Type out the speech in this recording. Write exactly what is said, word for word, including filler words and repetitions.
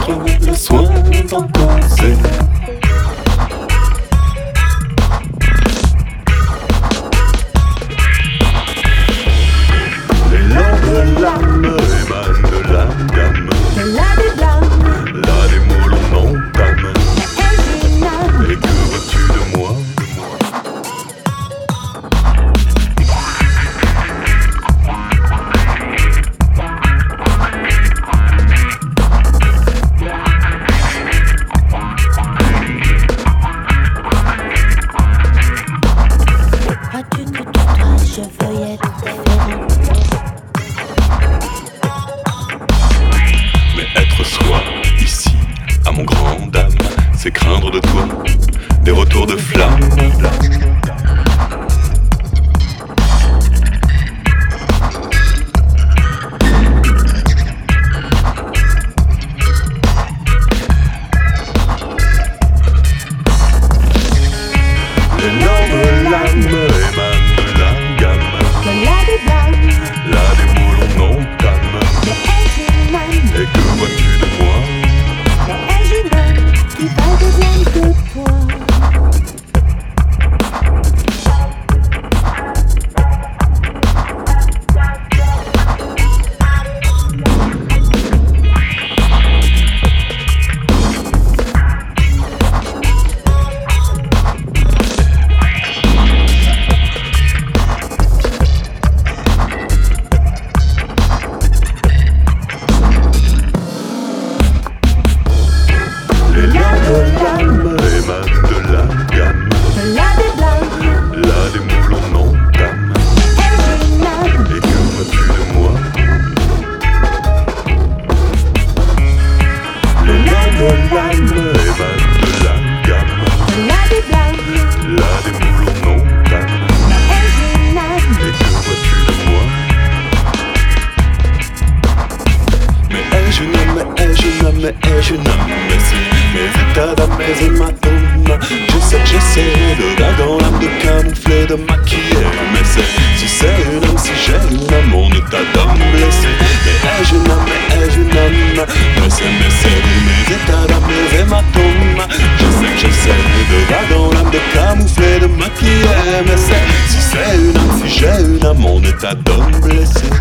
prendre le soin d'en causer. L'élan de l'âme émane de la gamme, de la déblâme, là les mots l'on entame. ai-je une âme? Et que vois-tu de moi? Crois-tu que de toi je veuille être différent? Mais être soi, ici, à mon grand dame, c'est craindre de toi des retours de flamme. L'élan de l'âme émane de la gamme, De la déblâme, là des mots l'on entame. mais ai-je une âme? Et que vois-tu de moi? Mais ai-je une âme qui va au-delà de toi? L'élan de l'âme émane de la gamme, De la déblâme, là des mots l'on entame. ai-je une âme? Et que vois-tu de moi? L'élan de l'âme émane de la gamme, De la déblâme, là des mots l'on entame. ai-je une âme? Et que vois-tu de moi? Mais ai-je une âme, mais ai-je une âme, mais ai-je une âme? Mais si mes états d'âme, mes hématomes, je sais que j'essaie de là dans l'âme de camoufler, de maquiller. Mais c'est, si c'est une âme, si j'ai une âme, mon état d'âme blessé. Mais ai-je une âme, mais ai-je une âme? Mais c'est, mais c'est mes états d'âme, mes hématomes, je sais que j'essaie de là dans l'âme de camoufler, de maquiller. Mais c'est, si c'est une âme, si j'ai une âme, mon état d'homme blessé.